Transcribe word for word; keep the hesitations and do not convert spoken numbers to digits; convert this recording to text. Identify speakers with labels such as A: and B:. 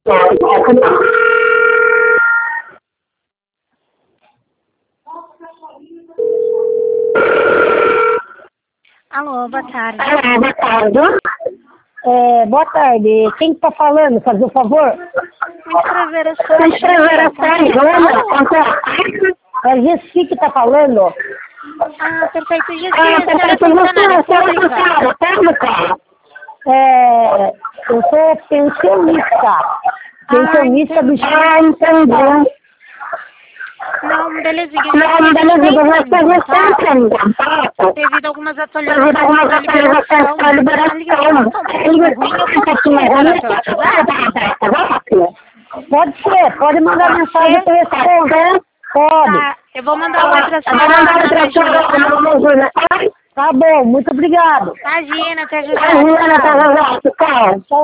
A: Alô, boa tarde.
B: Olá, boa tarde. É, boa tarde. Quem está falando, faz o favor?
A: Me escrever a sua
B: Me escrever a sua É Gessi que está falando?
A: Ah, perfeito. Gessi,
B: Ah,
A: a senhora é
B: perfeito.
A: funcionária
B: Você é
A: pública?
B: funcionária pública? É, eu sou pensionista. Pensionista do
A: entendi.
B: entendeu?
A: Não, belezinha.
B: Não,
A: Gessi, a gente
B: beleza,
A: tem
B: você
A: em
B: não está
A: contato
B: entendendo.
A: devido a algumas
B: Devido a
A: atualizações
B: algumas
A: para
B: atualizações
A: liberação.
B: para
A: A ligação
B: liberação.
A: está um pouquinho ruim. Eu posso te ligar no seu WhatsApp?
B: Pode ser, pode mandar
A: Pode
B: mensagem
A: ser?
B: para eu responder. Pode.
A: Tá, eu vou mandar oi pra
B: Eu vou
A: senhora.
B: mandar
A: Meu nome
B: outra
A: é Júlia,
B: senhora,
A: tá?
B: meu nome é Júlia. Tá bom, muito obrigado.
A: Imagina, até já já.
B: Imagina,
A: Tchau.
B: tá, tchau.